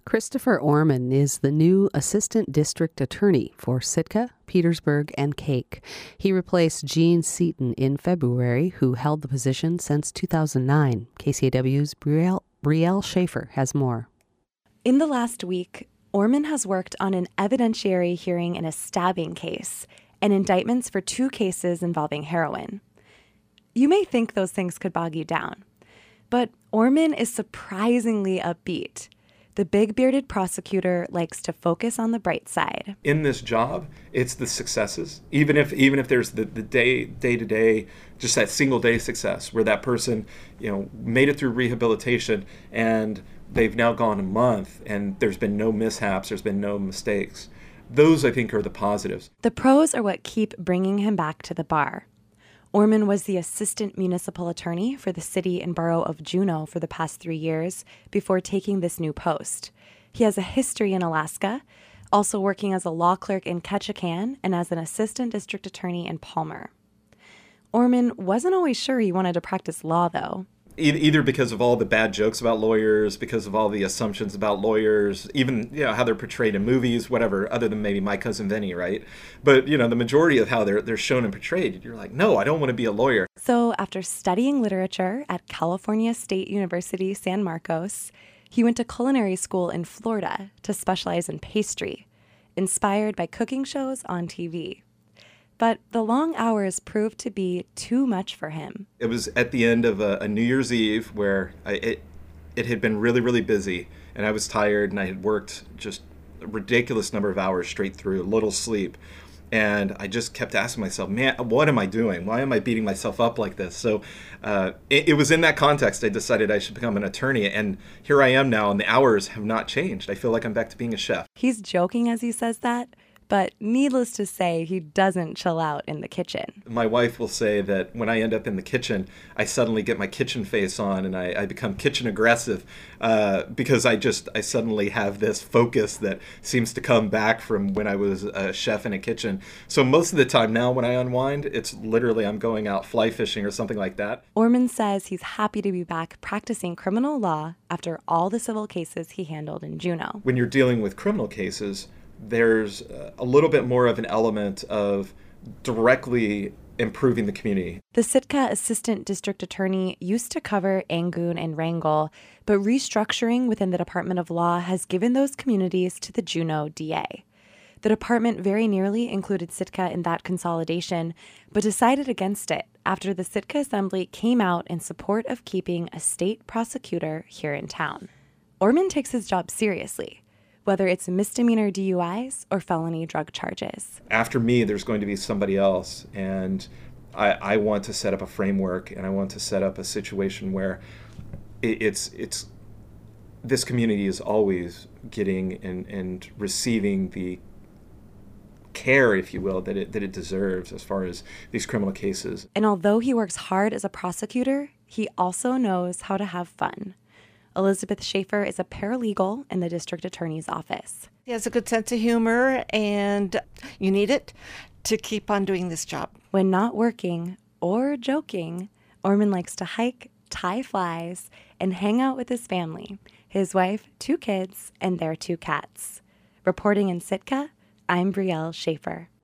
Christopher Orman is the new Assistant District Attorney for Sitka, Petersburg, and Cake. He replaced Gene Seaton in February, who held the position since 2009. KCAW's Brielle Schaefer has more. In the last week, Orman has worked on an evidentiary hearing in a stabbing case and indictments for 2 cases involving heroin. You may think those things could bog you down, but Orman is surprisingly upbeat. The big bearded prosecutor likes to focus on the bright side. In this job, it's the successes. Even if there's the day-to-day, just that single day success where that person, made it through rehabilitation and they've now gone a month and there's been no mishaps, there's been no mistakes. Those, I think, are the positives. The pros are what keep bringing him back to the bar. Orman was the assistant municipal attorney for the city and borough of Juneau for the past 3 years before taking this new post. He has a history in Alaska, also working as a law clerk in Ketchikan and as an assistant district attorney in Palmer. Orman wasn't always sure he wanted to practice law, though. Either because of all the bad jokes about lawyers, because of all the assumptions about lawyers, even how they're portrayed in movies, whatever, other than maybe My Cousin Vinny, right? But the majority of how they're shown and portrayed, you're like, no, I don't want to be a lawyer. So after studying literature at California State University, San Marcos, he went to culinary school in Florida to specialize in pastry, inspired by cooking shows on TV. But the long hours proved to be too much for him. It was at the end of a New Year's Eve where it had been really, really busy, and I was tired, and I had worked just a ridiculous number of hours straight through, little sleep. And I just kept asking myself, man, what am I doing? Why am I beating myself up like this? So it was in that context I decided I should become an attorney. And here I am now, and the hours have not changed. I feel like I'm back to being a chef. He's joking as he says that. But needless to say, he doesn't chill out in the kitchen. My wife will say that when I end up in the kitchen, I suddenly get my kitchen face on and I become kitchen aggressive because I suddenly have this focus that seems to come back from when I was a chef in a kitchen. So most of the time now when I unwind, it's literally I'm going out fly fishing or something like that. Orman says he's happy to be back practicing criminal law after all the civil cases he handled in Juneau. When you're dealing with criminal cases, there's a little bit more of an element of directly improving the community. The Sitka Assistant District Attorney used to cover Angoon and Wrangell, but restructuring within the Department of Law has given those communities to the Juneau DA. The department very nearly included Sitka in that consolidation, but decided against it after the Sitka Assembly came out in support of keeping a state prosecutor here in town. Orman takes his job seriously, whether it's misdemeanor DUIs or felony drug charges. After me, there's going to be somebody else, and I want to set up a framework, and I want to set up a situation where it's this community is always getting and receiving the care, if you will, that it deserves as far as these criminal cases. And although he works hard as a prosecutor, he also knows how to have fun. Elizabeth Schaefer is a paralegal in the district attorney's office. He has a good sense of humor, and you need it to keep on doing this job. When not working or joking, Orman likes to hike, tie flies, and hang out with his family, his wife, 2 kids, and their 2 cats. Reporting in Sitka, I'm Brielle Schaefer.